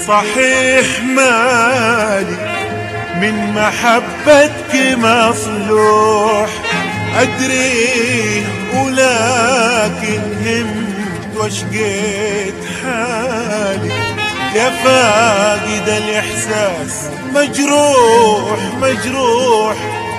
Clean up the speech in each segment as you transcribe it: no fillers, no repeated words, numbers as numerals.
صحيح مالي من محبتك مصلوح أدري، ولكن همت وشقيت حالي يا فاقد الإحساس مجروح مجروح،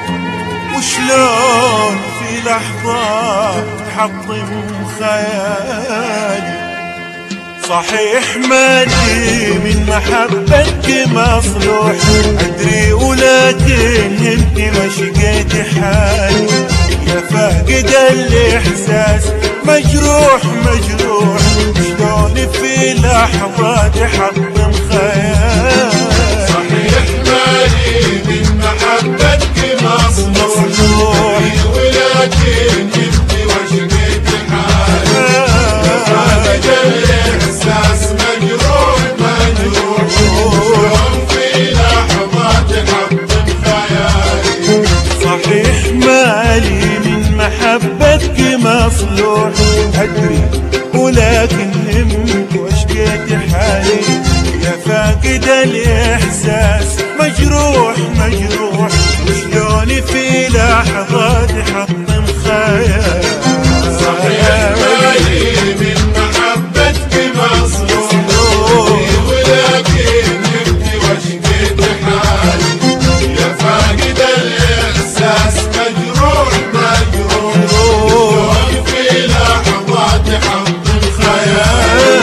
وشلون في لحظة تحطم خيالي. صحيح مالي من محبتك مصلوح أدري، ولكن انت ما شقيت حالي يا فاقد الإحساس مجروح مجروح، شلون في لحظة تحطم خيالي. صحيح مالي من محبتك مصلوح ولكن انت ما شقيت حالي يا فاقد الإحساس مجروح مجروح، شلون في لحظة تحطم خيالي. صحيح مالي من محبتك مصلوح أدري، ولكن همت وشقيت حالي يا فاقد الإحساس مجروح مجروح، وشلون في لحظة تحطم خيالي. صحيح مالي من محبتك مصلوح ولكن انت وشقيت حالي يا فاقد الإحساس مجروح مجروح، شلون في لحظة تحطم خيالي.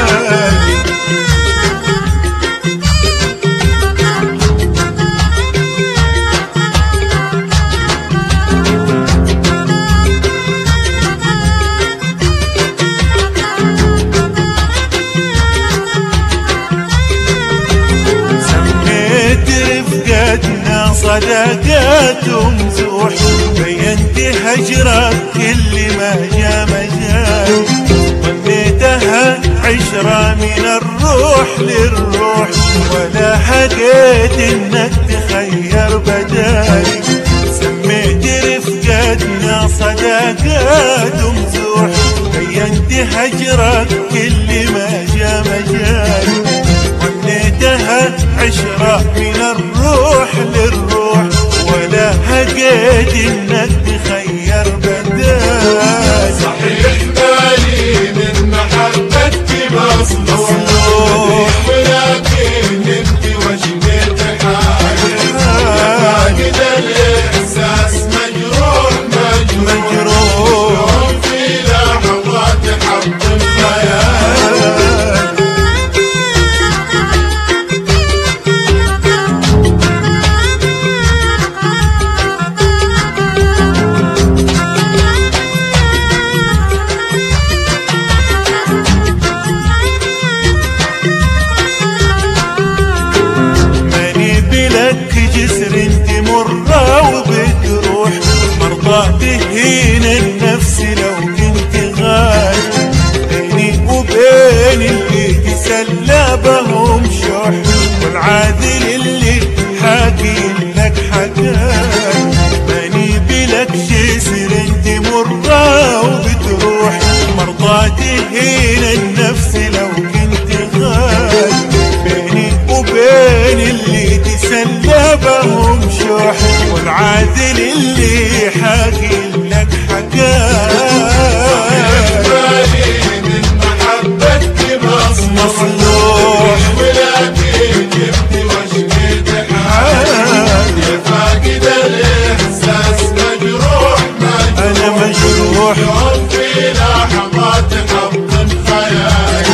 صداقات ومزوح بينت هجرك كل ما جا مجال، ظنيتها عشرة من الروح للروح ولا حكيت انك تخير بدالي. سميت رفقتنا صداقات ومزوح بينت هجرك كل ما جا مجال، ظنيتها عشرة من الروح للروح ولا حكيت انك تخير بدالي. صحيح مالي من محبتك مصلوح ولكن انت وشقيت حالي يا فاقد الإحساس مجروح مجروح، شلون في لحظة تحطم خيالي. جسر انت مرة وبتروح، مرضى تهين النفس لو كنت غالي، بيني وبين اللي تسلى بهم شح، والعادل اللي حاكي لك حكاي. بيني بلك جسر انت مرة وبتروح، مرضى تهين النفس لو كنت غالي، بيني وبين اللي تسلى بهم شح، والعادل اللي حاكي لك حكاي. مالي من محبتك مصلوح ولكن انت وشقيت حالي يا فاقد الإحساس مجروح أنا مجروح، شلون في لحظة تحطم خيالي.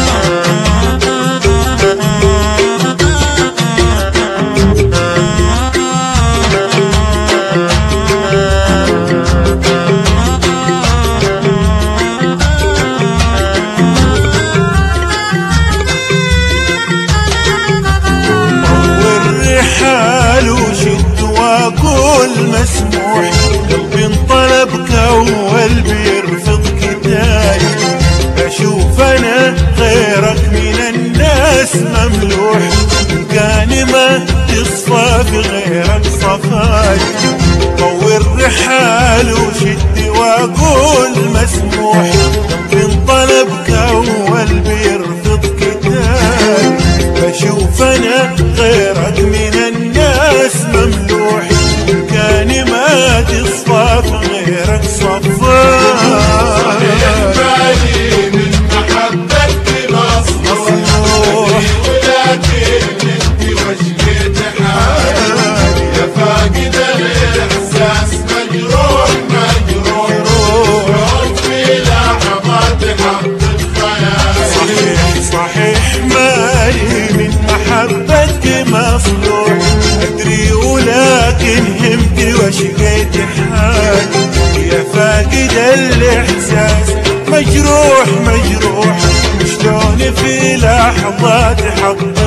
مسموح قلبي انطلبك أول بيرفض كتاي، بشوف أنا غيرك من الناس مملوح، كان ما تصفى في غيرك صفاي. طور رحال وشد وأقول مسموح، قلبي انطلبك أول بيرفض كتاي، ماني من محبتك مصلوح، أدري ولكن همت وشقيت حالي يا فاقد الإحساس، مجروح مجروح شلون في لحظات حق